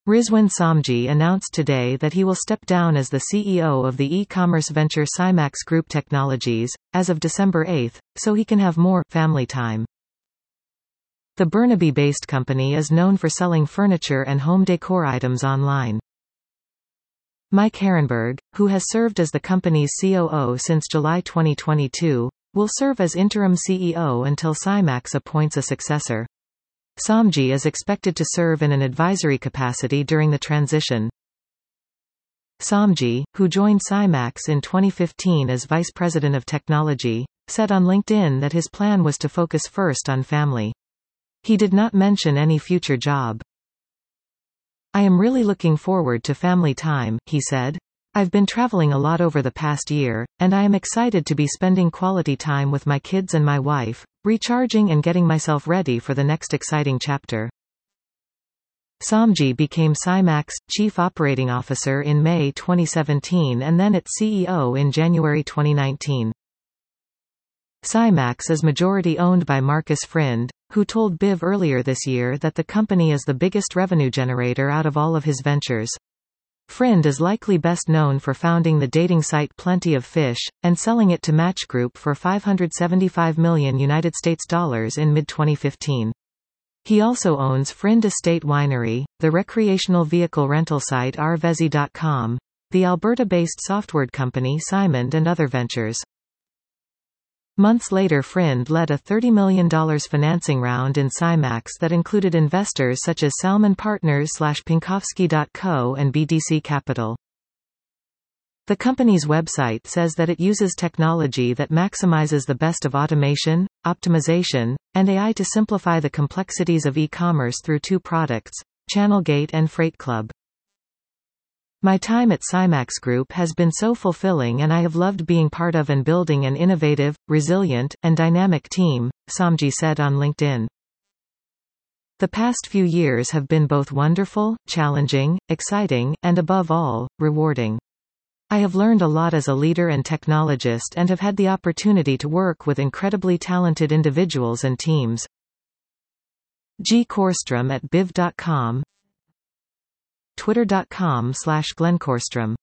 Rizwan Samji announced today that he will step down as the CEO of the e-commerce venture Cymax Group Technologies, as of December 8, so he can have more family time. The Burnaby-based company is known for selling furniture and home decor items online. Mike Herrenberg, who has served as the company's COO since July 2022, will serve as interim CEO until Cymax appoints a successor. Samji is expected to serve in an advisory capacity during the transition. Samji, who joined Cymax in 2015 as Vice President of Technology, said on LinkedIn that his plan was to focus first on family. He did not mention any future job. "I am really looking forward to family time," he said. "I've been traveling a lot over the past year, and I am excited to be spending quality time with my kids and my wife, recharging and getting myself ready for the next exciting chapter." Samji became Cymax Chief Operating Officer in May 2017 and then its CEO in January 2019. Cymax is majority owned by Marcus Frind, who told BIV earlier this year that the company is the biggest revenue generator out of all of his ventures. Frind is likely best known for founding the dating site Plenty of Fish, and selling it to Match Group for $575 million in mid-2015. He also owns Frind Estate Winery, the recreational vehicle rental site RVezi.com, the Alberta-based software company Cymond and other ventures. Months later Frind led a $30 million financing round in Cymax that included investors such as Salmon Partners/Pinkowski.co and BDC Capital. The company's website says that it uses technology that maximizes the best of automation, optimization, and AI to simplify the complexities of e-commerce through two products, Channelgate and Freight Club. "My time at Cymax Group has been so fulfilling and I have loved being part of and building an innovative, resilient, and dynamic team," Samji said on LinkedIn. "The past few years have been both wonderful, challenging, exciting, and above all, rewarding. I have learned a lot as a leader and technologist and have had the opportunity to work with incredibly talented individuals and teams." G. Korstrom at BIV.com, Twitter.com/Glenn Korstrom